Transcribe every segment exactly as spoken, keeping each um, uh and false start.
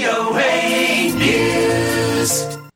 โอ เอ News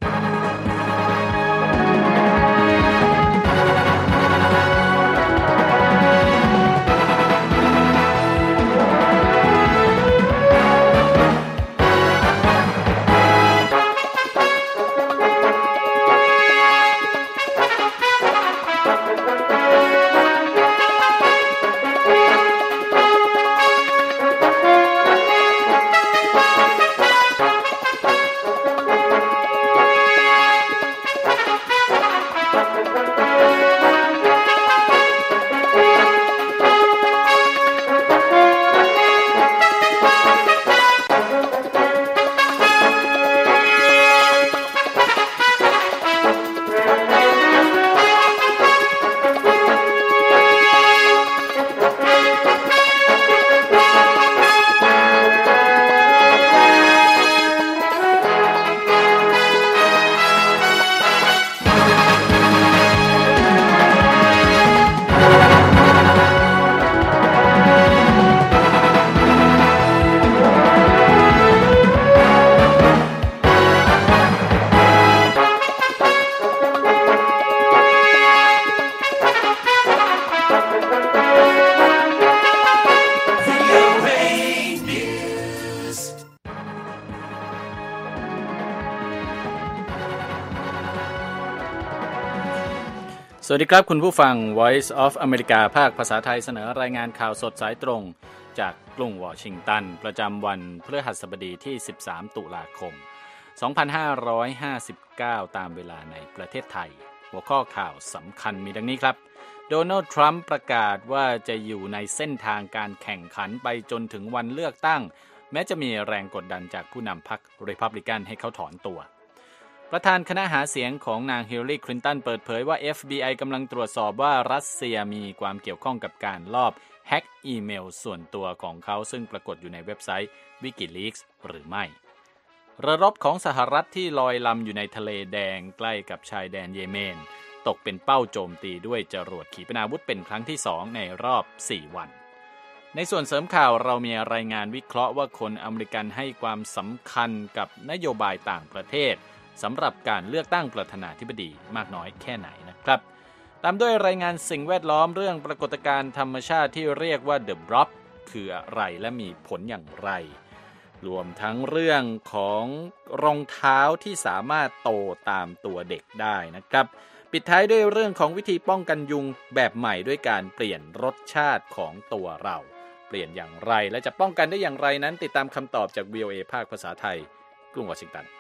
สวัสดีครับคุณผู้ฟัง Voice of America ภาคภาษาไทยเสนอรายงานข่าวสดสายตรงจากกรุงวอชิงตันประจำวันพฤหัสบดีที่สิบสามตุลาคมสองพันห้าร้อยห้าสิบเก้าตามเวลาในประเทศไทยหัวข้อข่าวสำคัญมีดังนี้ครับโดนัลด์ทรัมป์ประกาศว่าจะอยู่ในเส้นทางการแข่งขันไปจนถึงวันเลือกตั้งแม้จะมีแรงกดดันจากผู้นำพรรครีพับลิกันให้เขาถอนตัวประธานคณะหาเสียงของนางฮิลลารีคลินตันเปิดเผยว่า เอฟ บี ไอ กำลังตรวจสอบว่ารัสเซียมีความเกี่ยวข้องกับการลอบแฮ็กอีเมลส่วนตัวของเขาซึ่งปรากฏอยู่ในเว็บไซต์ WikiLeaks หรือไม่เรือรบของสหรัฐที่ลอยลำอยู่ในทะเลแดงใกล้กับชายแดนเยเมนตกเป็นเป้าโจมตีด้วยจรวดขีปนาวุธเป็นครั้งที่สองในรอบสี่วันในส่วนเสริมข่าวเรามีรายงานวิเคราะห์ว่าคนอเมริกันให้ความสำคัญกับนโยบายต่างประเทศสำหรับการเลือกตั้งประธานาธิบดีมากน้อยแค่ไหนนะครับตามด้วยรายงานสิ่งแวดล้อมเรื่องปรากฏการณ์ธรรมชาติที่เรียกว่า The Blob คืออะไรและมีผลอย่างไรรวมทั้งเรื่องของรองเท้าที่สามารถโตตามตัวเด็กได้นะครับปิดท้ายด้วยเรื่องของวิธีป้องกันยุงแบบใหม่ด้วยการเปลี่ยนรสชาติของตัวเราเปลี่ยนอย่างไรและจะป้องกันได้อย่างไรนั้นติดตามคำตอบจาก วี โอ เอ ภาคภาษาไทยกรุงวอชิงตัน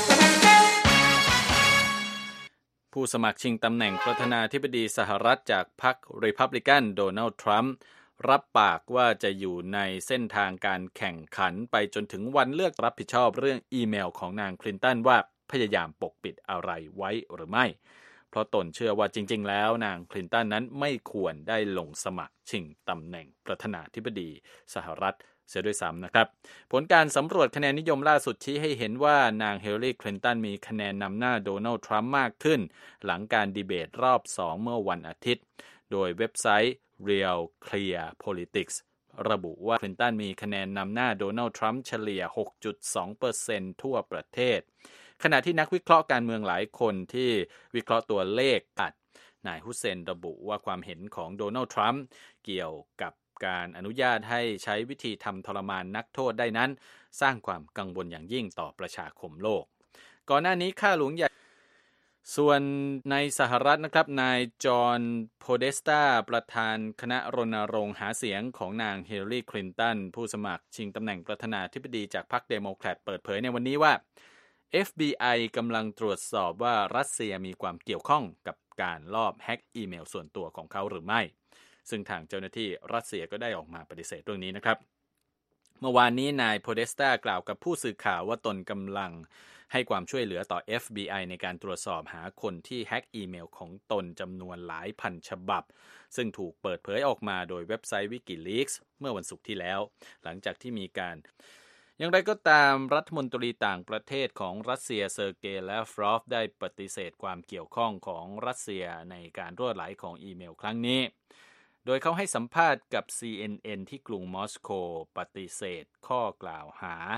ผู้สมัครชิงตำแหน่งประธานาธิบดีสหรัฐจากพรรครีพับลิกันโดนัลด์ทรัมป์รับปากว่าจะอยู่ในเส้นทางการแข่งขันไปจนถึงวันเลือกรับผิดชอบเรื่องอีเมลของนางคลินตันว่าพยายามปกปิดอะไรไว้หรือไม่เพราะตนเชื่อว่าจริงๆแล้วนางคลินตันนั้นไม่ควรได้ลงสมัครชิงตำแหน่งประธานาธิบดีสหรัฐเสียด้วยซ้ำนะครับผลการสำรวจคะแนนนิยมล่าสุดชี้ให้เห็นว่านางฮิลลารีคลินตันมีคะแนนนำหน้าโดนัลด์ทรัมป์มากขึ้นหลังการดีเบตรอบสองเมื่อวันอาทิตย์โดยเว็บไซต์ Real Clear Politics ระบุว่าคลินตันมีคะแนนนำหน้าโดนัลด์ทรัมป์เฉลี่ย หกจุดสองเปอร์เซ็นต์ ทั่วประเทศขณะที่นักวิเคราะห์การเมืองหลายคนที่วิเคราะห์ตัวเลขอัดนายฮุสเซนระบุว่าความเห็นของโดนัลด์ทรัมป์เกี่ยวกับการอนุญาตให้ใช้วิธีทำทรมานนักโทษได้นั้นสร้างความกังวลอย่างยิ่งต่อประชาคมโลกก่อนหน้านี้ข้าหลวงใหญ่ส่วนในสหรัฐนะครับนายจอห์นโพเดสตาประธานคณะรณรงค์หาเสียงของนางฮิลลารีคลินตันผู้สมัครชิงตำแหน่งประธานาธิบดีจากพรรคเดโมแครตเปิดเผยในวันนี้ว่า เอฟ บี ไอ กำลังตรวจสอบว่ารัสเซียมีความเกี่ยวข้องกับการลอบแฮ็กอีเมลส่วนตัวของเขาหรือไม่ซึ่งทางเจ้าหน้าที่รัสเซียก็ได้ออกมาปฏิเสธเรื่องนี้นะครับเมื่อวานนี้นายโพเดสตากล่าวกับผู้สื่อข่าวว่าตนกำลังให้ความช่วยเหลือต่อ เอฟ บี ไอ ในการตรวจสอบหาคนที่แฮ็กอีเมลของตนจำนวนหลายพันฉบับซึ่งถูกเปิดเผยออกมาโดยเว็บไซต์ WikiLeaks เมื่อวันศุกร์ที่แล้วหลังจากที่มีการอย่างไรก็ตามรัฐมนตรีต่างประเทศของรัสเซียเซอร์เกย์ลาฟรอฟได้ปฏิเสธความเกี่ยวข้องของรัสเซียในการรั่วไหลของอีเมลครั้งนี้โดยเขาให้สัมภาษณ์กับ ซี เอ็น เอ็น ที่กรุงมอสโกปฏิเสธข้อกล่าวหา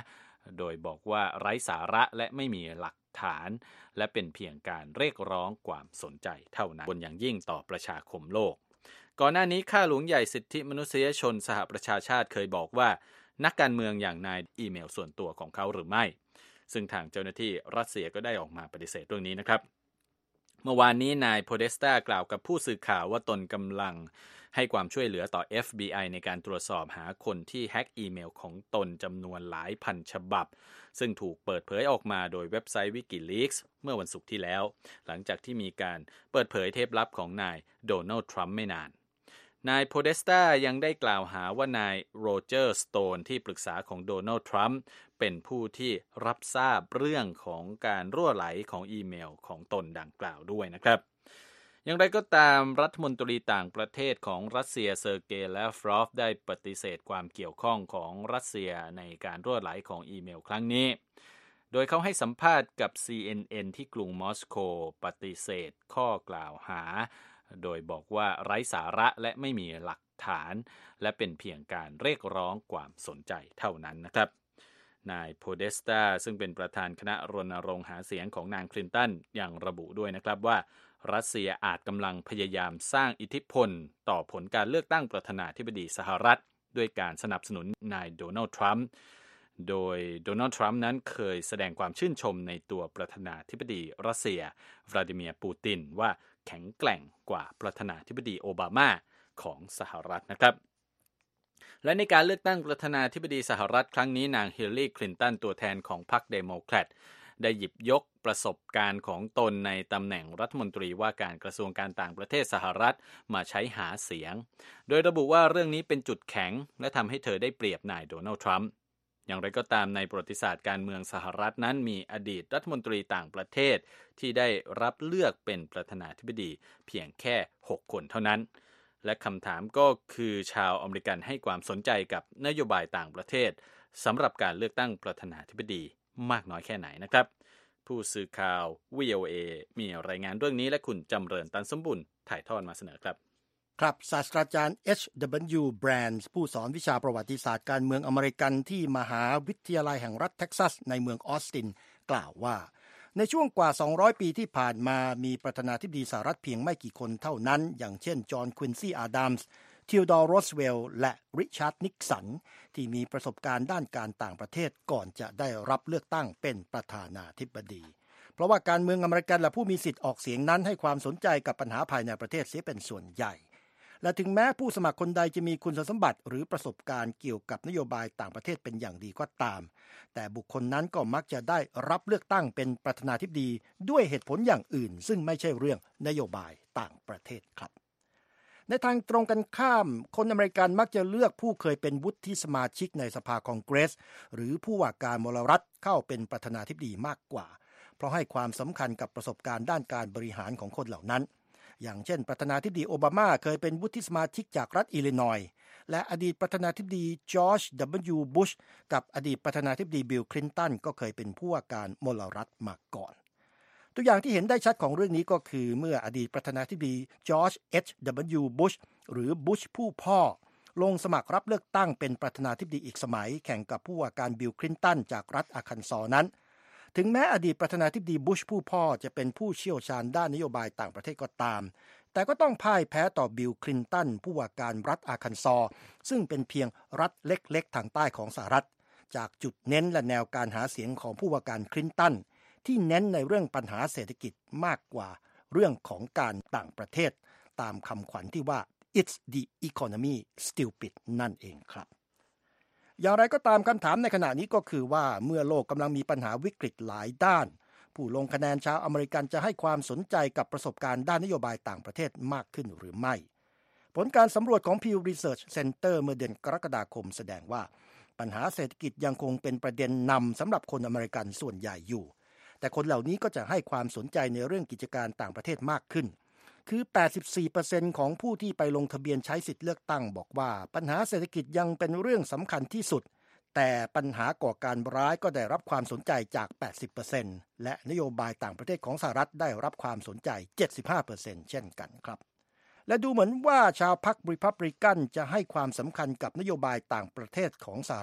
โดยบอกว่าไร้สาระและไม่มีหลักฐานและเป็นเพียงการเรียกร้องความสนใจเท่านั้นบนอย่างยิ่งต่อประชาคมโลกก่อนหน้านี้ข้าหลวงใหญ่สิทธิมนุษยชนสหประชาชาติเคยบอกว่านักการเมืองอย่างนายอีเมลส่วนตัวของเขาหรือไม่ซึ่งทางเจ้าหน้าที่รัสเซียก็ได้ออกมาปฏิเสธเรื่องนี้นะครับเมื่อวานนี้นายโพเดสตากล่าวกับผู้สื่อข่าวว่าตนกำลังให้ความช่วยเหลือต่อ เอฟ บี ไอ ในการตรวจสอบหาคนที่แฮ็กอีเมลของตนจำนวนหลายพันฉบับซึ่งถูกเปิดเผยออกมาโดยเว็บไซต์ WikiLeaks เมื่อวันศุกร์ที่แล้วหลังจากที่มีการเปิดเผยเทปลับของนายโดนัลด์ทรัมป์ไม่นานนายโพเดสตายังได้กล่าวหาว่านายโรเจอร์สโตนที่ปรึกษาของโดนัลด์ทรัมป์เป็นผู้ที่รับทราบเรื่องของการรั่วไหลของอีเมลของตนดังกล่าวด้วยนะครับอย่างไรก็ตามรัฐมนตรีต่างประเทศของรัสเซียเซอร์เกย์ ลาฟรอฟได้ปฏิเสธความเกี่ยวข้องของรัสเซียในการรั่วไหลของอีเมลครั้งนี้โดยเขาให้สัมภาษณ์กับ ซี เอ็น เอ็น ที่กรุงมอสโกปฏิเสธข้อกล่าวหาโดยบอกว่าไร้สาระและไม่มีหลักฐานและเป็นเพียงการเรียกร้องความสนใจเท่านั้นนะครับนายโพเดสตาซึ่งเป็นประธานคณะรณรงค์หาเสียงของนางคลินตันยังระบุด้วยนะครับว่ารัสเซียอาจกำลังพยายามสร้างอิทธิพลต่อผลการเลือกตั้งประธานาธิบดีสหรัฐด้วยการสนับสนุนนายโดนัลด์ทรัมป์โดยโดนัลด์ทรัมป์นั้นเคยแสดงความชื่นชมในตัวประธานาธิบดีรัสเซียวลาดิเมียร์ปูตินว่าแข็งแกร่งกว่าประธานาธิบดีโอบามาของสหรัฐนะครับและในการเลือกตั้งประธานาธิบดีสหรัฐครั้งนี้นางฮิลลารีคลินตันตัวแทนของพรรคเดโมแครตได้หยิบยกประสบการณ์ของตนในตำแหน่งรัฐมนตรีว่าการกระทรวงการต่างประเทศสหรัฐมาใช้หาเสียงโดยระบุว่าเรื่องนี้เป็นจุดแข็งและทำให้เธอได้เปรียบนายโดนัลด์ทรัมป์อย่างไรก็ตามในประวัติศาสตร์การเมืองสหรัฐนั้นมีอดีตรัฐมนตรีต่างประเทศที่ได้รับเลือกเป็นประธานาธิบดีเพียงแค่หกคนเท่านั้นและคำถามก็คือชาวอเมริกันให้ความสนใจกับนโยบายต่างประเทศสำหรับการเลือกตั้งประธานาธิบดีมากน้อยแค่ไหนนะครับผู้สื่อข่าว วี โอ เอ มีรายงานเรื่องนี้และคุณจำเริญตันสมบุญถ่ายทอดมาเสนอครับครับศาสตราจารย์ เอช ดับเบิลยู Brands ผู้สอนวิชาประวัติศาสตร์การเมืองอเมริกันที่มหาวิทยาลัยแห่งรัฐเท็กซัสในเมืองออสตินกล่าวว่าในช่วงกว่าสองร้อยปีที่ผ่านมามีประธานาธิบดีสหรัฐเพียงไม่กี่คนเท่านั้นอย่างเช่นจอห์น ควินซี่ อาดัมส์ทิวดอร์ โรสเวลล์และริชาร์ด นิกสันที่มีประสบการณ์ด้านการต่างประเทศก่อนจะได้รับเลือกตั้งเป็นประธานาธิบดีเพราะว่าการเมืองอเมริกันและผู้มีสิทธิ์ออกเสียงนั้นให้ความสนใจกับปัญหาภายในประเทศเสียเป็นส่วนใหญ่และถึงแม้ผู้สมัครคนใดจะมีคุณสมบัติหรือประสบการณ์เกี่ยวกับนโยบายต่างประเทศเป็นอย่างดีก็ตามแต่บุคคลนั้นก็มักจะได้รับเลือกตั้งเป็นประธานาธิบดีด้วยเหตุผลอย่างอื่นซึ่งไม่ใช่เรื่องนโยบายต่างประเทศครับในทางตรงกันข้ามคนอเมริกันมักจะเลือกผู้เคยเป็นวุฒิสมาชิกในสภาคองเกรสหรือผู้ว่าการมลรัฐเข้าเป็นประธานาธิบดีมากกว่าเพราะให้ความสำคัญกับประสบการณ์ด้านการบริหารของคนเหล่านั้นอย่างเช่นประธานาธิบดีโอบามาเคยเป็นวุฒิสมาชิกจากรัฐอิลลินอยส์และอดีตประธานาธิบดีจอร์จ ดับเบิลยู บุชกับอดีตประธานาธิบดีบิล คลินตันก็เคยเป็นผู้ว่าการมลรัฐมาก่อนตัวอย่างที่เห็นได้ชัดของเรื่องนี้ก็คือเมื่ออดีตประธานาธิบดีจอร์จ เอช ดับเบิลยู บุชหรือบุชผู้พ่อลงสมัครรับเลือกตั้งเป็นประธานาธิบดีอีกสมัยแข่งกับผู้ว่าการบิล คลินตันจากรัฐอาร์คันซอนั้นถึงแม้อดีตประธานาธิบดีบุชผู้พ่อจะเป็นผู้เชี่ยวชาญด้านนโยบายต่างประเทศก็ตามแต่ก็ต้องพ่ายแพ้ต่อบิล คลินตันผู้ว่าการรัฐอาร์คันซอซึ่งเป็นเพียงรัฐเล็กๆทางใต้ของสหรัฐจากจุดเน้นและแนวการหาเสียงของผู้ว่าการคลินตันที่เน้นในเรื่องปัญหาเศรษฐกิจมากกว่าเรื่องของการต่างประเทศตามคำขวัญที่ว่า It's the economy stupid นั่นเองครับอย่างไรก็ตามคำถามในขณะนี้ก็คือว่าเมื่อโลกกำลังมีปัญหาวิกฤตหลายด้านผู้ลงคะแนนชาวอเมริกันจะให้ความสนใจกับประสบการณ์ด้านนโยบายต่างประเทศมากขึ้นหรือไม่ผลการสำรวจของ Pew Research Center เมื่อเดือนกรกฎาคมแสดงว่าปัญหาเศรษฐกิจยังคงเป็นประเด็นนำสำหรับคนอเมริกันส่วนใหญ่อยู่แต่คนเหล่านี้ก็จะให้ความสนใจในเรื่องกิจการต่างประเทศมากขึ้นคือ แปดสิบสี่เปอร์เซ็นต์ ของผู้ที่ไปลงทะเบียนใช้สิทธิเลือกตั้งบอกว่าปัญหาเศรษฐกิจยังเป็นเรื่องสำคัญที่สุดแต่ปัญหาก่อการร้ายก็ได้รับความสนใจจาก แปดสิบเปอร์เซ็นต์ และนโยบายต่างประเทศของสหรัฐได้รับความสนใจ เจ็ดสิบห้าเปอร์เซ็นต์ เช่นกันครับและดูเหมือนว่าชาวพรรครีพับลิกันจะให้ความสำคัญกับนโยบายต่างประเทศของสหรัฐ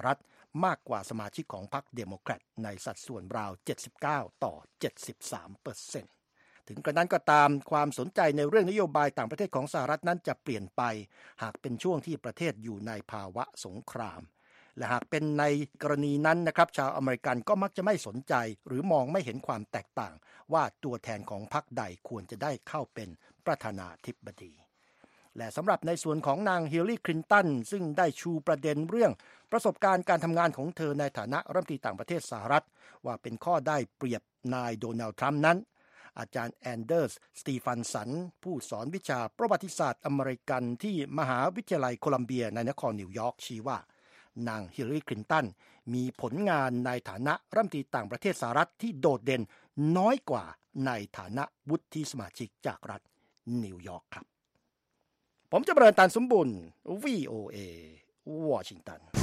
มากกว่าสมาชิกของพรรคเดโมแครตในสัดส่วนราวเจ็ดสิบเก้าต่อเจ็ดสิบสามเปอร์เซ็นต์ ถึงกระนั้นก็ตามความสนใจในเรื่องนโยบายต่างประเทศของสหรัฐนั้นจะเปลี่ยนไปหากเป็นช่วงที่ประเทศอยู่ในภาวะสงครามและหากเป็นในกรณีนั้นนะครับชาวอเมริกันก็มักจะไม่สนใจหรือมองไม่เห็นความแตกต่างว่าตัวแทนของพรรคใดควรจะได้เข้าเป็นประธานาธิบดีและสำหรับในส่วนของนางฮิลลารีคลินตันซึ่งได้ชูประเด็นเรื่องประสบการณ์การทำงานของเธอในฐานะรัฐมนตรีต่างประเทศสหรัฐว่าเป็นข้อได้เปรียบนายโดนัลด์ทรัมป์นั้นอาจารย์แอนเดอร์สสตีฟันสันผู้สอนวิชาประวัติศาสตร์อเมริกันที่มหาวิทยาลัยโคลัมเบียในนครนิวยอร์กชี้ว่านางฮิลลารีคลินตันมีผลงานในฐานะรัฐมนตรีต่างประเทศสหรัฐที่โดดเด่นน้อยกว่าในฐานะวุฒิสมาชิกจากรัฐนิวยอร์กครับผมจะเริญตันสมบุญ วี โอ เอ วอชิงตัน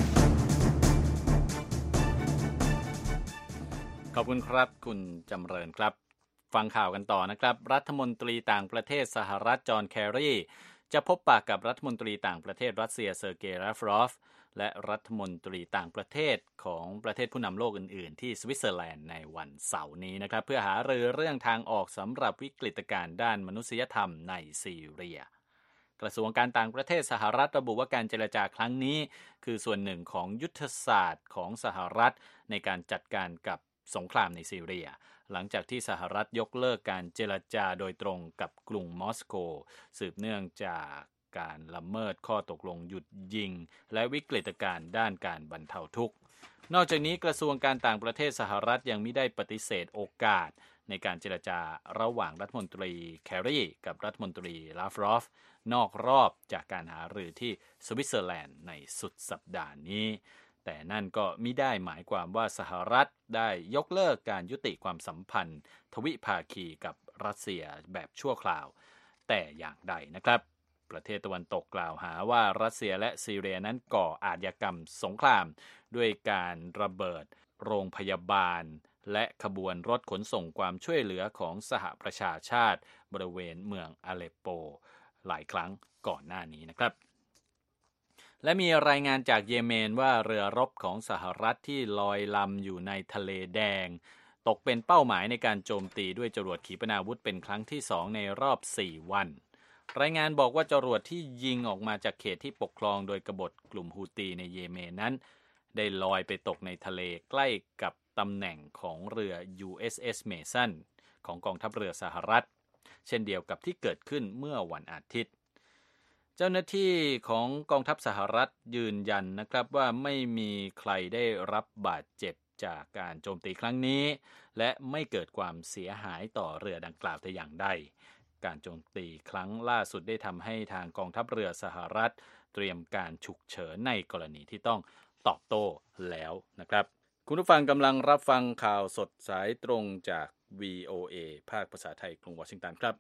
ขอบคุณครับคุณจำเริญครับฟังข่าวกันต่อนะครับรัฐมนตรีต่างประเทศสหรัฐจอห์นแคร์รีจะพบปะกับรัฐมนตรีต่างประเทศรัสเซียเซอร์เกย์ ลาฟรอฟและรัฐมนตรีต่างประเทศของประเทศผู้นำโลกอื่นๆที่สวิตเซอร์แลนด์ในวันเสาร์นี้นะครับเพื่อหารือเรื่องทางออกสำหรับวิกฤตการณ์ด้านมนุษยธรรมในซีเรียกระทรวงการต่างประเทศสหรัฐระบุว่าการเจรจาครั้งนี้คือส่วนหนึ่งของยุทธศาสตร์ของสหรัฐในการจัดการกับสงครามในซีเรียหลังจากที่สหรัฐยกเลิกการเจรจาโดยตรงกับกรุงมอสโกสืบเนื่องจากการละเมิดข้อตกลงหยุดยิงและวิกฤตการณ์ด้านการบรรเทาทุกข์นอกจากนี้กระทรวงการต่างประเทศสหรัฐยังมิได้ปฏิเสธโอกาสในการเจรจาระหว่างรัฐมนตรีแคร์รีกับรัฐมนตรีลาฟรอฟนอกรอบจากการหารือที่สวิตเซอร์แลนด์ในสุดสัปดาห์นี้แต่นั่นก็มิได้หมายความว่าสหรัฐได้ยกเลิกการยุติความสัมพันธ์ทวิภาคีกับรัสเซียแบบชั่วคราวแต่อย่างใดนะครับประเทศตะวันตกกล่าวหาว่ารัสเซียและซีเรียนั้นก่ออาชญากรรมสงครามด้วยการระเบิดโรงพยาบาลและขบวนรถขนส่งความช่วยเหลือของสหประชาชาติบริเวณเมืองอาเลปโปหลายครั้งก่อนหน้านี้นะครับและมีรายงานจากเยเมนว่าเรือรบของสหรัฐที่ลอยลำอยู่ในทะเลแดงตกเป็นเป้าหมายในการโจมตีด้วยจรวดขีปนาวุธเป็นครั้งที่สองในรอบสี่วันรายงานบอกว่าจรวดที่ยิงออกมาจากเขตที่ปกครองโดยกบฏกลุ่มฮูตีในเยเมนนั้นได้ลอยไปตกในทะเลใกล้กับตำแหน่งของเรือ ยู เอส เอส Mason ของกองทัพเรือสหรัฐเช่นเดียวกับที่เกิดขึ้นเมื่อวันอาทิตย์เจ้าหน้าที่ของกองทัพสหรัฐยืนยันนะครับว่าไม่มีใครได้รับบาดเจ็บจากการโจมตีครั้งนี้และไม่เกิดความเสียหายต่อเรือดังกล่าวแต่อย่างใดการโจมตีครั้งล่าสุดได้ทำให้ทางกองทัพเรือสหรัฐเตรียมการฉุกเฉินในกรณีที่ต้องตอบโต้แล้วนะครับคุณผู้ฟังกำลังรับฟังข่าวสดสายตรงจาก วี โอ เอ ภาคภาษาไทยกรุงวอชิงตันครับ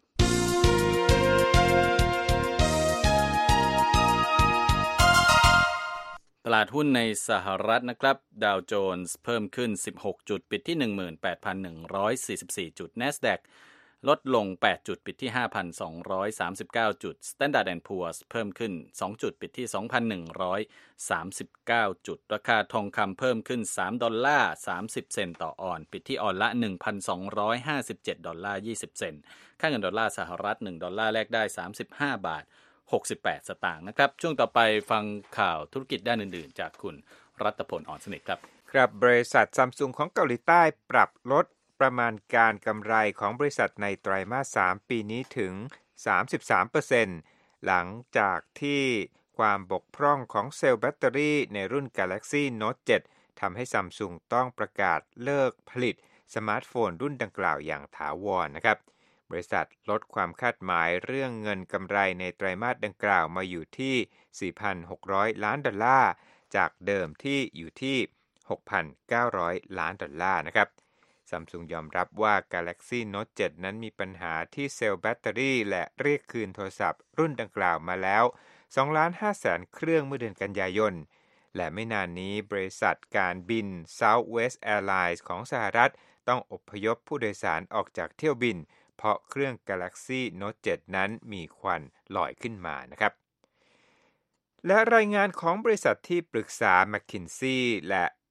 ตลาดหุ้นในสหรัฐนะครับดาวโจนส์เพิ่มขึ้นสิบหกจุดปิดที่ หนึ่งหมื่นแปดพันหนึ่งร้อยสี่สิบสี่ จุด NASDAQ ลดลงแปดจุดปิดที่ ห้าพันสองร้อยสามสิบเก้า จุด Standard แอนด์ พูร์ส เพิ่มขึ้นสองจุดปิดที่ สองพันหนึ่งร้อยสามสิบเก้า จุดราคาทองคำเพิ่มขึ้นสามดอลลาร์สามสิบเซนต์ต่อออนซ์ปิดที่ออนละ หนึ่งพันสองร้อยห้าสิบเจ็ดดอลลาร์ยี่สิบเซนต์ค่าเงินดอลลาร์สหรัฐหนึ่งดอลลาร์แลกได้สามสิบห้าบาทหกสิบแปดสตางค์นะครับช่วงต่อไปฟังข่าวธุรกิจด้านอื่นๆจากคุณรัตพล อ่อนสนิทครับครับบริษัท Samsung ของเกาหลีใต้ปรับลดประมาณการกำไรของบริษัทในไตรมาสสามปีนี้ถึง สามสิบสามเปอร์เซ็นต์ หลังจากที่ความบกพร่องของเซลล์แบตเตอรี่ในรุ่น Galaxy Note เจ็ดทำให้ Samsung ต้องประกาศเลิกผลิตสมาร์ทโฟนรุ่นดังกล่าวอย่างถาวรนะครับบริษัทลดความคาดหมายเรื่องเงินกำไรในไตรมาสดังกล่าวมาอยู่ที่ สี่พันหกร้อย ล้านดอลลาร์จากเดิมที่อยู่ที่ หกพันเก้าร้อย ล้านดอลลาร์นะครับ Samsung ยอมรับว่า Galaxy Note เจ็ด นั้นมีปัญหาที่เซลล์แบตเตอรี่และเรียกคืนโทรศัพท์รุ่นดังกล่าวมาแล้ว สองล้านห้าแสน เครื่องเมื่อเดือนกันยายนและไม่นานนี้บริษัทการบิน Southwest Airlines ของสหรัฐต้องอพยพผู้โดยสารออกจากเที่ยวบินเพราะเครื่อง Galaxy Note เจ็ด นั้นมีควันลอยขึ้นมานะครับและรายงานของบริษัทที่ปรึกษา McKinsey และ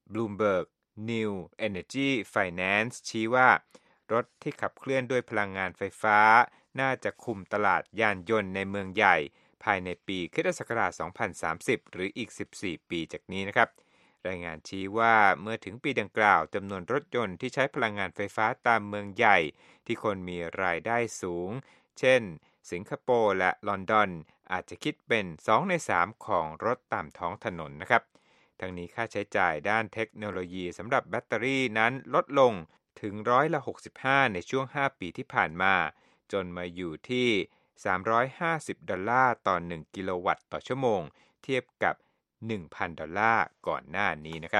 Bloomberg New Energy Finance ชี้ว่ารถที่ขับเคลื่อนด้วยพลังงานไฟฟ้าน่าจะคุมตลาดยานยนต์ในเมืองใหญ่ภายในปีคริสตศักราช สองพันสามสิบ หรืออีก สิบสี่ ปีจากนี้นะครับรายงานชี้ว่าเมื่อถึงปีดังกล่าวจำนวนรถยนต์ที่ใช้พลังงานไฟฟ้าตามเมืองใหญ่ที่คนมีรายได้สูงเช่นสิงคโปร์และลอนดอนอาจจะคิดเป็นสองในสามของรถตามท้องถนนนะครับทั้งนี้ค่าใช้จ่ายด้านเทคโนโลยีสำหรับแบตเตอรี่นั้นลดลงถึงร้อยละหกสิบห้าในช่วงห้าปีที่ผ่านมาจนมาอยู่ที่สามร้อยห้าสิบดอลลาร์ต่อหนึ่งกิโลวัตต์ต่อชั่วโมงเทียบกับ หนึ่งพัน ดอลลาร์ก่อนหน้านี้นะครับ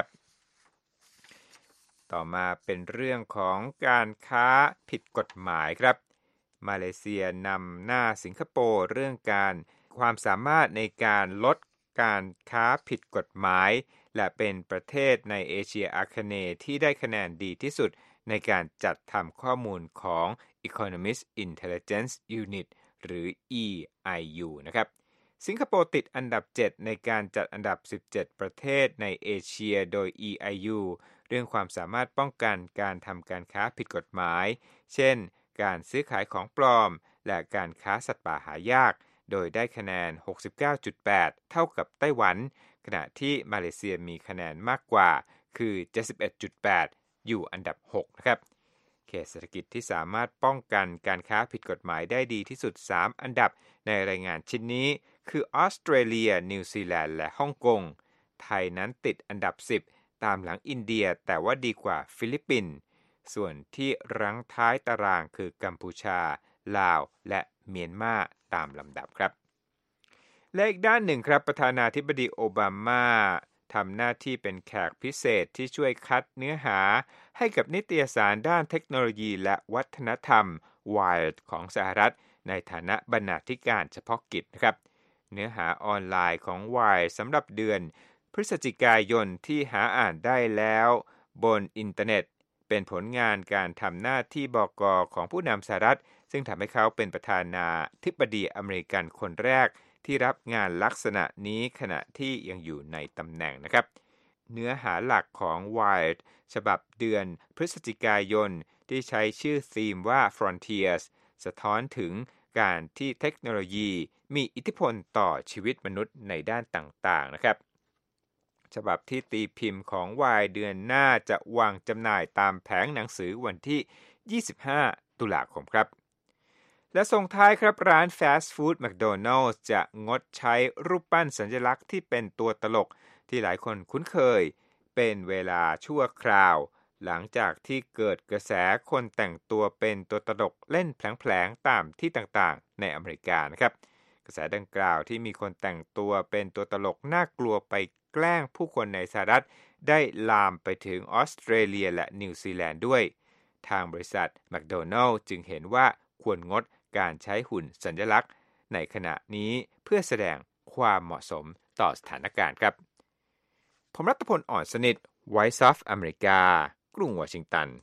ต่อมาเป็นเรื่องของการค้าผิดกฎหมายครับมาเลเซียนำหน้าสิงคโปร์เรื่องการความสามารถในการลดการค้าผิดกฎหมายและเป็นประเทศในเอเชียอาคเนย์ที่ได้คะแนนดีที่สุดในการจัดทำข้อมูลของ Economist Intelligence Unit หรือ อี ไอ ยู นะครับสิงคโปร์ติดอันดับเจ็ดในการจัดอันดับสิบเจ็ดประเทศในเอเชียโดย อี ไอ ยู เรื่องความสามารถป้องกันการทำการค้าผิดกฎหมายเช่นการซื้อขายของปลอมและการค้าสัตว์ป่าหายากโดยได้คะแนน หกสิบเก้าจุดแปด เท่ากับไต้หวันขณะที่มาเลเซียมีคะแนนมากกว่าคือ เจ็ดสิบเอ็ดจุดแปด อยู่อันดับหกนะครับเขตเศรษฐกิจที่สามารถป้องกันการค้าผิดกฎหมายได้ดีที่สุดสามอันดับในรายงานชิ้นนี้คือออสเตรเลียนิวซีแลนด์และฮ่องกงไทยนั้นติดอันดับสิบตามหลังอินเดียแต่ว่าดีกว่าฟิลิปปินส์ส่วนที่รั้งท้ายตารางคือกัมพูชาลาวและเมียนมาตามลำดับครับและอีกด้านหนึ่งครับประธานาธิบดีโอบามาทำหน้าที่เป็นแขกพิเศษที่ช่วยคัดเนื้อหาให้กับนิตยสารด้านเทคโนโลยีและวัฒนธรรม Wired ของสหรัฐในฐานะบรรณาธิการเฉพาะกิจนะครับเนื้อหาออนไลน์ของ Wired สำหรับเดือนพฤศจิกายนที่หาอ่านได้แล้วบนอินเทอร์เน็ตเป็นผลงานการทำหน้าที่บก.ของผู้นำสหรัฐซึ่งทำให้เขาเป็นประธานาธิบดีอเมริกันคนแรกที่รับงานลักษณะนี้ขณะที่ยังอยู่ในตำแหน่งนะครับเนื้อหาหลักของ Wired ฉบับเดือนพฤศจิกายนที่ใช้ชื่อธีมว่า Frontiers สะท้อนถึงการที่เทคโนโลยีมีอิทธิพลต่อชีวิตมนุษย์ในด้านต่างๆนะครับฉบับที่ตีพิมพ์ของ Wired เดือนหน้าจะวางจำหน่ายตามแผงหนังสือวันที่ยี่สิบห้าตุลาคมครับและส่งท้ายครับร้านฟาสต์ฟู้ดแมคโดนัลด์จะงดใช้รูปปั้นสัญลักษณ์ที่เป็นตัวตลกที่หลายคนคุ้นเคยเป็นเวลาชั่วคราวหลังจากที่เกิดกระแสคนแต่งตัวเป็นตัวตลกเล่นแผลงๆตามที่ต่างๆในอเมริกานะครับกระแสดังกล่าวที่มีคนแต่งตัวเป็นตัวตลกน่ากลัวไปแกล้งผู้คนในสหรัฐได้ลามไปถึงออสเตรเลียและนิวซีแลนด์ด้วยทางบริษัทแมคโดนัลด์จึงเห็นว่าควรงดการใช้หุ่นสัญลักษณ์ในขณะนี้เพื่อแสดงความเหมาะสมต่อสถานการณ์ครับผมรัตพลอ่อนสนิท Voice of America กรุงวอชิงตัน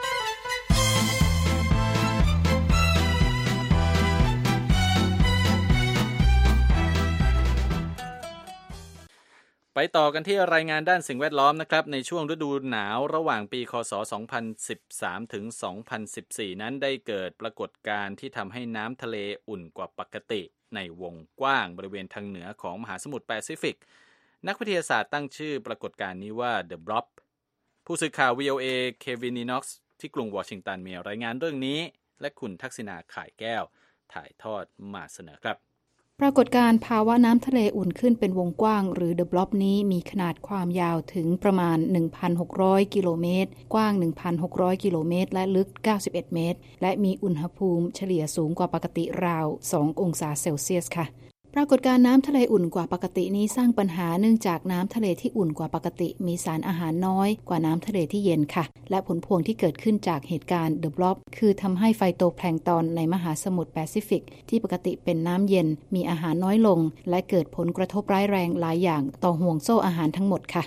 ไปต่อกันที่รายงานด้านสิ่งแวดล้อมนะครับในช่วงฤดูหนาวระหว่างปีคศสองพันสิบสามถึงสองพันสิบสี่นั้นได้เกิดปรากฏการณ์ที่ทำให้น้ำทะเลอุ่นกว่าปกติในวงกว้างบริเวณทางเหนือของมหาสมุทรแปซิฟิกนักวิทยาศาสตร์ตั้งชื่อปรากฏการณ์นี้ว่า The Blob ผู้สื่อข่าว วี โอ เอ เควิน นีน็อกซ์ที่กรุงวอชิงตันมีรายงานเรื่องนี้และคุณทักษิณาข่ายแก้วถ่ายทอดมาเสนอครับปรากฏการณ์ภาวะน้ำทะเลอุ่นขึ้นเป็นวงกว้างหรือ The Blob นี้มีขนาดความยาวถึงประมาณ หนึ่งพันหกร้อย กิโลเมตรกว้าง หนึ่งพันหกร้อย กิโลเมตรและลึกเก้าสิบเอ็ดเมตรและมีอุณหภูมิเฉลี่ยสูงกว่าปกติราวสององศาเซลเซียสค่ะปรากฏการณ์น้ำทะเลอุ่นกว่าปกตินี้สร้างปัญหาเนื่องจากน้ำทะเลที่อุ่นกว่าปกติมีสารอาหารน้อยกว่าน้ำทะเลที่เย็นค่ะและผลพวงที่เกิดขึ้นจากเหตุการณ์ The Blob คือทำให้ไฟโตแพลงก์ตอนในมหาสมุทรแปซิฟิกที่ปกติเป็นน้ำเย็นมีอาหารน้อยลงและเกิดผลกระทบร้ายแรงหลายอย่างต่อห่วงโซ่อาหารทั้งหมดค่ะ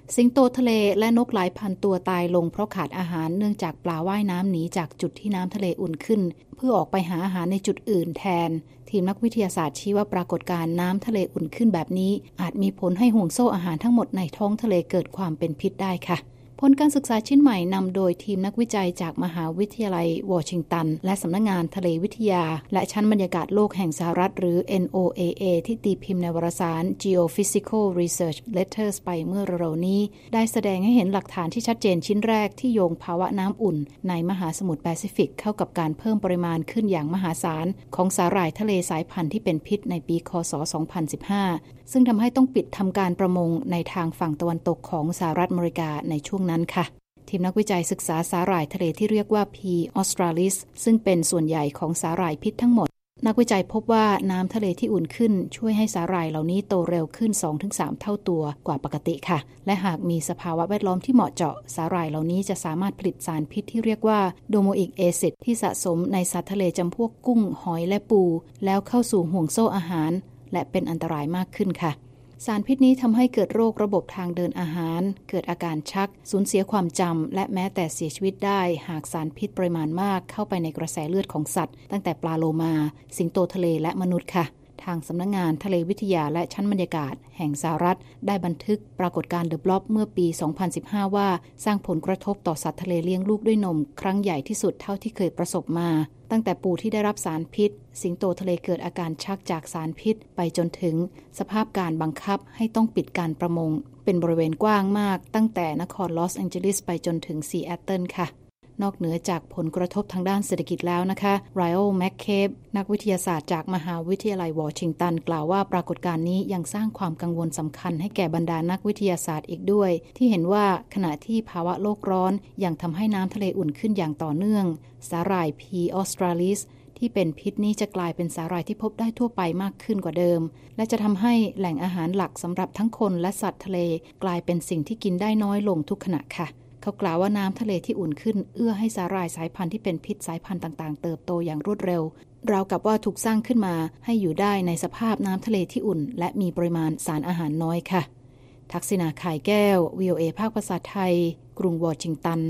สิงโตทะเลและนกหลายพันตัวตายลงเพราะขาดอาหารเนื่องจากปลาว่ายน้ำหนีจากจุดที่น้ำทะเลอุ่นขึ้นเพื่อออกไปหาอาหารในจุดอื่นแทนทีมนักวิทยาศาสตร์ชี้ว่าปรากฏการณ์น้ำทะเลอุ่นขึ้นแบบนี้อาจมีผลให้ห่วงโซ่อาหารทั้งหมดในท้องทะเลเกิดความเป็นพิษได้ค่ะผลการศึกษาชิ้นใหม่นำโดยทีมนักวิจัยจากมหาวิทยาลัยวอชิงตันและสำนักงานทะเลวิทยาและชั้นบรรยากาศโลกแห่งสหรัฐหรือ เอ็น โอ เอ เอ ที่ตีพิมพ์ในวารสาร Geophysical Research Letters ไปเมื่อเร็วๆนี้ได้แสดงให้เห็นหลักฐานที่ชัดเจนชิ้นแรกที่โยงภาวะน้ำอุ่นในมหาสมุทรแปซิฟิกเข้ากับการเพิ่มปริมาณขึ้นอย่างมหาศาลของสาหร่ายทะเลสายพันธุ์ที่เป็นพิษในปีค.ศ. สองพันสิบห้าซึ่งทำให้ต้องปิดทำการประมงในทางฝั่งตะวันตกของสหรัฐอเมริกาในช่วงนั้นค่ะทีมนักวิจัยศึกษาสาหร่ายทะเลที่เรียกว่า P. australis ซึ่งเป็นส่วนใหญ่ของสาหร่ายพิษทั้งหมดนักวิจัยพบว่าน้ำทะเลที่อุ่นขึ้นช่วยให้สาหร่ายเหล่านี้โตเร็วขึ้น สองถึงสาม เท่าตัวกว่าปกติค่ะและหากมีสภาวะแวดล้อมที่เหมาะเจาะสาหร่ายเหล่านี้จะสามารถผลิตสารพิษที่เรียกว่าโดโมอิกแอซิดที่สะสมในสัตว์ทะเลจำพวกกุ้งหอยและปูแล้วเข้าสู่ห่วงโซ่อาหารและเป็นอันตรายมากขึ้นค่ะสารพิษนี้ทำให้เกิดโรคระบบทางเดินอาหารเกิดอาการชักสูญเสียความจำและแม้แต่เสียชีวิตได้หากสารพิษปริมาณมากเข้าไปในกระแสเลือดของสัตว์ตั้งแต่ปลาโลมาสิงโตทะเลและมนุษย์ค่ะทางสำนักงานทะเลวิทยาและชั้นบรรยากาศแห่งสหรัฐได้บันทึกปรากฏการณ์เดอะบล็อบเมื่อปี สองพันสิบห้า ว่าสร้างผลกระทบต่อสัตว์ทะเลเลี้ยงลูกด้วยนมครั้งใหญ่ที่สุดเท่าที่เคยประสบมาตั้งแต่ปูที่ได้รับสารพิษสิงโตทะเลเกิดอาการชักจากสารพิษไปจนถึงสภาพการบังคับให้ต้องปิดการประมงเป็นบริเวณกว้างมากตั้งแต่นครลอสแองเจลิสไปจนถึงซีแอตเทิลค่ะนอกเหนือจากผลกระทบทางด้านเศรษฐกิจแล้วนะคะไรอัลแมคเคปนักวิทยาศาสตร์จากมหาวิทยาลัยวอชิงตันกล่าวว่าปรากฏการณ์นี้ยังสร้างความกังวลสำคัญให้แก่บรรดานักวิทยาศาสตร์อีกด้วยที่เห็นว่าขณะที่ภาวะโลกร้อนยังทำให้น้ำทะเลอุ่นขึ้นอย่างต่อเนื่องสาหร่าย P. australis ที่เป็นพิษนี้จะกลายเป็นสาหร่ายที่พบได้ทั่วไปมากขึ้นกว่าเดิมและจะทำให้แหล่งอาหารหลักสำหรับทั้งคนและสัตว์ทะเลกลายเป็นสิ่งที่กินได้น้อยลงทุกขณะค่ะเขากล่าวว่าน้ำทะเลที่อุ่นขึ้นเอื้อให้สาหร่ายสายพันธุ์ที่เป็นพิษสายพันธุ์ต่างๆเติบโตอย่างรวดเร็วราวกับว่าถูกสร้างขึ้นมาให้อยู่ได้ในสภาพน้ำทะเลที่อุ่นและมีปริมาณสารอาหารน้อยค่ะทักษิณา ข่ายแก้ว วี โอ เอ ภาคภาษาไทยกรุงวอชิงตัน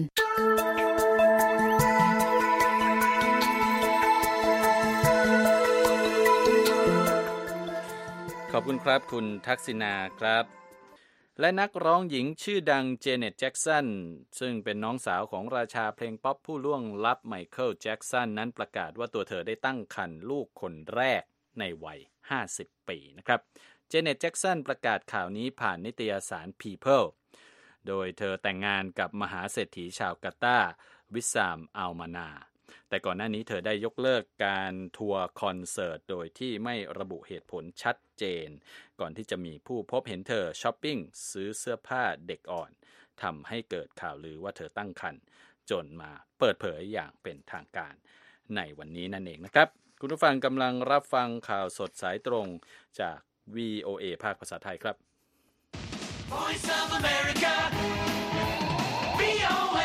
ขอบคุณครับคุณทักษิณาครับและนักร้องหญิงชื่อดังเจเน็ตแจ็กสันซึ่งเป็นน้องสาวของราชาเพลงป๊อปผู้ล่วงลับไมเคิลแจ็กสันนั้นประกาศว่าตัวเธอได้ตั้งครรภ์ลูกคนแรกในวัยห้าสิบปีนะครับเจเน็ตแจ็กสันประกาศข่าวนี้ผ่านนิตยสาร People โดยเธอแต่งงานกับมหาเศรษฐีชาวกาตาร์วิสามอัลมานาแต่ก่อนหน้านี้เธอได้ยกเลิกการทัวร์คอนเสิร์ตโดยที่ไม่ระบุเหตุผลชัดเจนก่อนที่จะมีผู้พบเห็นเธอช้อปปิ้งซื้อเสื้อผ้าเด็กอ่อนทำให้เกิดข่าวลือว่าเธอตั้งครรภ์จนมาเปิดเผยอย่างเป็นทางการในวันนี้นั่นเองนะครับคุณผู้ฟังกำลังรับฟังข่าวสดสายตรงจาก วี โอ เอ ภาคภาษาไทยครับ Voice of America วี โอ เอ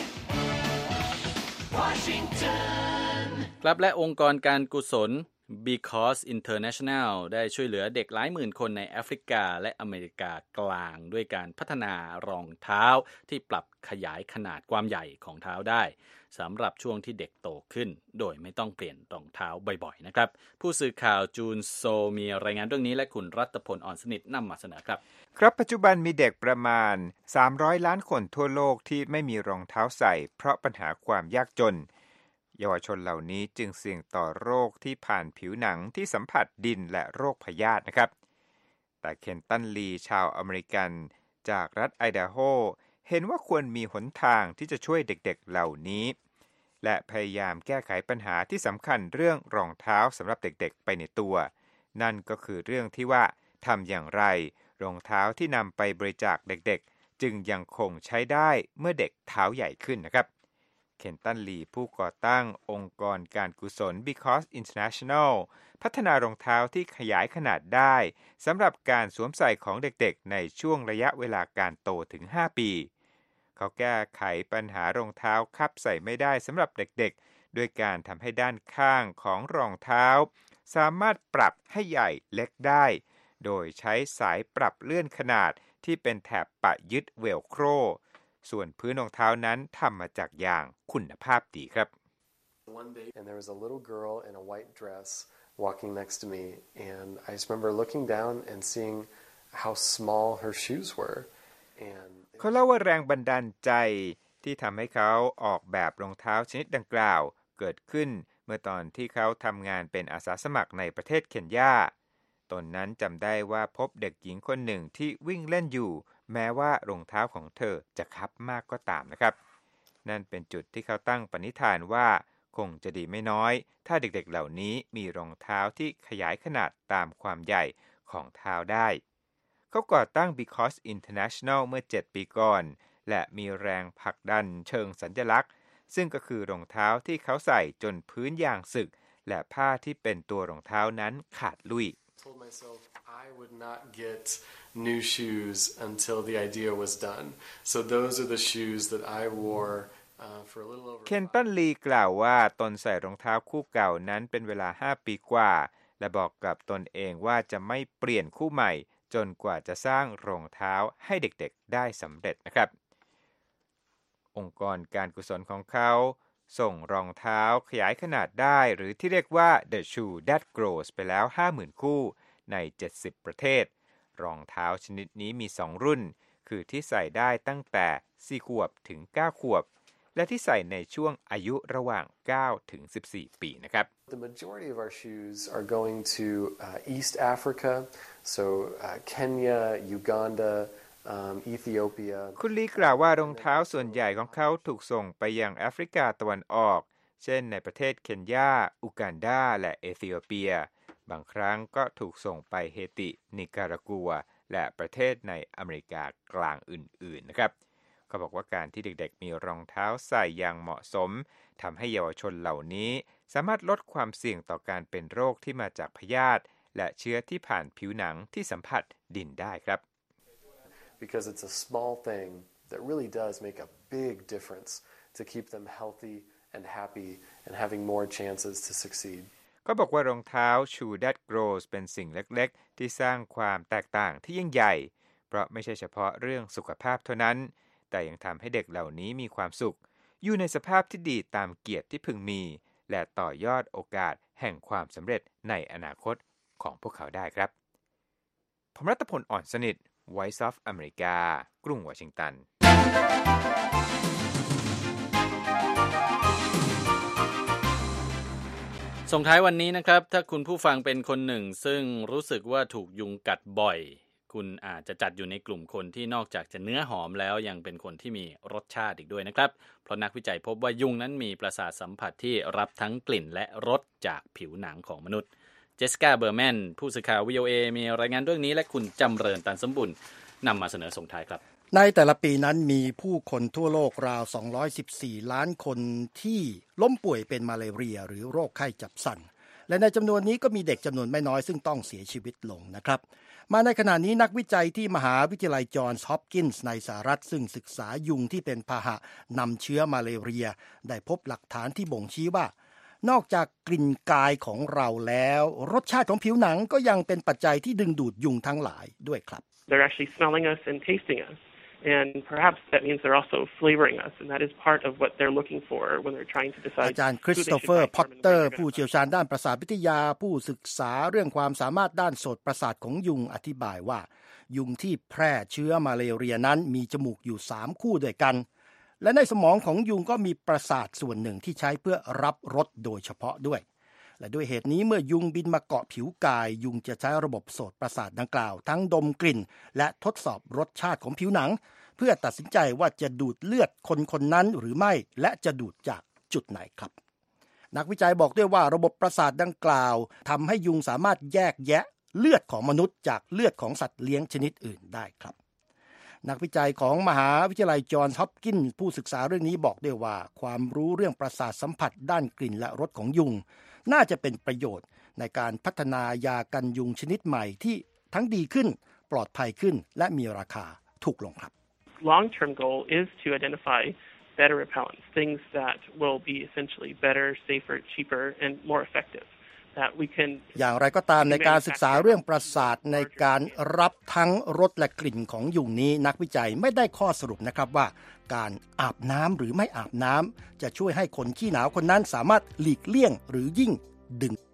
Washington ครับและองค์กรการกุศล Because International ได้ช่วยเหลือเด็กหลายหมื่นคนในแอฟริกาและอเมริกากลางด้วยการพัฒนารองเท้าที่ปรับขยายขนาดความใหญ่ของเท้าได้สำหรับช่วงที่เด็กโตขึ้นโดยไม่ต้องเปลี่ยนรองเท้าบ่อยๆนะครับผู้สื่อข่าวจูนโซมีรายงานเรื่องนี้และคุณรัตพลอ่อนสนิทนำมาเสนอครับครับปัจจุบันมีเด็กประมาณสามร้อยล้านคนทั่วโลกที่ไม่มีรองเท้าใส่เพราะปัญหาความยากจนเยาวชนเหล่านี้จึงเสี่ยงต่อโรคที่ผ่านผิวหนังที่สัมผัสดินและโรคพยาธินะครับแต่เคนตันลีชาวอเมริกันจากรัฐไอดาโฮเห็นว่าควรมีหนทางที่จะช่วยเด็กๆเหล่านี้และพยายามแก้ไขปัญหาที่สำคัญเรื่องรองเท้าสำหรับเด็กๆไปในตัวนั่นก็คือเรื่องที่ว่าทำอย่างไรรองเท้าที่นำไปบริจาคเด็กๆจึงยังคงใช้ได้เมื่อเด็กเท้าใหญ่ขึ้นนะครับเคนตันลีผู้ก่อตั้งองค์กรการกุศล Because International พัฒนารองเท้าที่ขยายขนาดได้สำหรับการสวมใส่ของเด็กๆในช่วงระยะเวลาการโตถึงห้าปีเขาแก้ไขปัญหารองเท้าคับใส่ไม่ได้สำหรับเด็กๆด้วยการทำให้ด้านข้างของรองเท้าสามารถปรับให้ใหญ่เล็กได้โดยใช้สายปรับเลื่อนขนาดที่เป็นแถบปะยึดเวลโครส่วนพื้นรองเท้านั้นทำมาจากยางคุณภาพดีครับ One day, and there was a little girl in a white dress walking next to me, and I just remember looking down and seeing how small her shoes were. And เขาเล่าว่าแรงบันดาลใจที่ทำให้เขาออกแบบรองเท้าชนิดดังกล่าวเกิดขึ้นเมื่อตอนที่เขาทำงานเป็นอาสาสมัครในประเทศเคนยาตอนนั้นจำได้ว่าพบเด็กหญิงคนหนึ่งที่วิ่งเล่นอยู่แม้ว่ารองเท้าของเธอจะคับมากก็ตามนะครับนั่นเป็นจุดที่เขาตั้งปณิธานว่าคงจะดีไม่น้อยถ้าเด็กๆเหล่านี้มีรองเท้าที่ขยายขนาดตามความใหญ่ของเท้าได้เขาก่อตั้ง Because International เมื่อเจ็ดปีก่อนและมีแรงผลักดันเชิงสัญลักษณ์ซึ่งก็คือรองเท้าที่เขาใส่จนพื้นยางสึกและผ้าที่เป็นตัวรองเท้านั้นขาดลุ่ย told myself I would not get new shoes until the idea was done. So those are the shoes that I wore uh, for a little over เคนตันลีกล่าวว่าตนใส่รองเท้าคู่เก่านั้นเป็นเวลาห้าปีกว่าและบอกกับตนเองว่าจะไม่เปลี่ยนคู่ใหม่จนกว่าจะสร้างรองเท้าให้เด็กๆได้สำเร็จนะครับองค์กรการกุศลของเขาส่งรองเท้าขยายขนาดได้หรือที่เรียกว่า The Shoe That Grows ไปแล้ว ห้าหมื่น คู่ในเจ็ดสิบประเทศรองเท้าชนิดนี้มีสองรุ่นคือที่ใส่ได้ตั้งแต่สี่ขวบถึงเก้าขวบและที่ใส่ในช่วงอายุระหว่างเก้าถึงสิบสี่ปีนะครับ The majority of our shoes are going to uh, East Africa, so uh, Kenya, Uganda, um, Ethiopia. คุณลีกล่าวว่ารองเท้าส่วนใหญ่ของเขาถูกส่งไปยังแอฟริกาตะวันออกเช่นในประเทศเคนยาอูกันดาและเอธิโอเปียบางครั้งก็ถูกส่งไปเฮตินิการากัวและประเทศในอเมริกากลางอื่นๆนะครับเขาบอกว่าการที่เด็กๆมีรองเท้าใส่อย่างเหมาะสมทำให้เยาวชนเหล่านี้สามารถลดความเสี่ยงต่อการเป็นโรคที่มาจากพยาธิและเชื้อที่ผ่านผิวหนังที่สัมผัสดินได้ครับ Because it's a small thing that really does make a big difference to keep them healthy and happy and having more chances to succeed. เขาบอกว่ารองเท้า Shoe That Grows เป็นสิ่งเล็กๆที่สร้างความแตกต่างที่ยิ่งใหญ่เพราะไม่ใช่เฉพาะเรื่องสุขภาพเท่านั้นแต่ยังทำให้เด็กเหล่านี้มีความสุขอยู่ในสภาพที่ดีตามเกียรติที่พึงมีและต่อยอดโอกาสแห่งความสำเร็จในอนาคตของพวกเขาได้ครับผมรัตพลอ่อนสนิท Voice of America กรุงวอชิงตันส่งท้ายวันนี้นะครับถ้าคุณผู้ฟังเป็นคนหนึ่งซึ่งรู้สึกว่าถูกยุงกัดบ่อยคุณอาจจะจัดอยู่ในกลุ่มคนที่นอกจากจะเนื้อหอมแล้วยังเป็นคนที่มีรสชาติอีกด้วยนะครับเพราะนักวิจัยพบว่ายุงนั้นมีประสาทสัมผัสที่รับทั้งกลิ่นและรสจากผิวหนังของมนุษย์เจสสิก้าเบอร์แมนผู้สื่อข่าว วี โอ เอ มีรายงานเรื่องนี้และคุณจำเริญตันสมบุญนำมาเสนอส่งท้ายครับในแต่ละปีนั้นมีผู้คนทั่วโลกราวสองร้อยสิบสี่ล้านคนที่ล้มป่วยเป็นมาลาเรียหรือโรคไข้จับสั่นและในจำนวนนี้ก็มีเด็กจำนวนไม่น้อยซึ่งต้องเสียชีวิตลงนะครับมาในขณะนี้นักวิจัยที่มหาวิทยาลัยจอห์นส์ฮอปกินส์ในสหรัฐซึ่งศึกษายุงที่เป็นพาหะนำเชื้อมาลาเรียได้พบหลักฐานที่บ่งชี้ว่านอกจากกลิ่นกายของเราแล้วรสชาติของผิวหนังก็ยังเป็นปัจจัยที่ดึงดูดยุงทั้งหลายด้วยครับ They're actually smelling us and tasting us. And perhaps that means they're also flavoring us, and that is part of what they're looking for when they're trying to decide. อาจารย์คริสโตเฟอร์พอตเตอร์ผู้เชี่ยวชาญด้านประสาทวิทยาผู้ศึกษาเรื่องความสามารถด้านโสตประสาทของยุงอธิบายว่ายุงที่แพร่เชื้อมาลาเรียนั้นมีจมูกอยู่สามคู่ด้วยกันและในสมองของยุงก็มีประสาทส่วนหนึ่งที่ใช้เพื่อรับรสโดยเฉพาะด้วยและด้วยเหตุนี้เมื่อยุงบินมาเกาะผิวกายยุงจะใช้ระบบโสตประสาทดังกล่าวทั้งดมกลิ่นและทดสอบรสชาติของผิวหนังเพื่อตัดสินใจว่าจะดูดเลือดคนคนนั้นหรือไม่และจะดูดจากจุดไหนครับนักวิจัยบอกด้วยว่าระบบประสาทดังกล่าวทำให้ยุงสามารถแยกแยะเลือดของมนุษย์จากเลือดของสัตว์เลี้ยงชนิดอื่นได้ครับนักวิจัยของมหาวิทยาลัยจอห์นส์ฮอปกินส์ผู้ศึกษาเรื่องนี้บอกด้วยว่าความรู้เรื่องประสาทสัมผัสด้านกลิ่นและรสของยุงน่าจะเป็นประโยชน์ในการพัฒนายากันยุงชนิดใหม่ที่ทั้งดีขึ้นปลอดภัยขึ้นและมีราคาถูกลงครับ Long-term goal is to identify better repellents, things that will be essentially better, safer, cheaper, and more effective. that we can อย่างไรก็ตามในการศึกษาเรื่องประสาทในการรับทั้งรสและกลิ่นของยุงนี้นักวิจัยไม่ได้ข้อสรุปนะครับว่าการอาบน้ำหรือไม่อาบน้ำจะช่วยให้คนขี้หนาวคนนั้นสามารถหลีกเลี่ยงหรือยิ่งดึง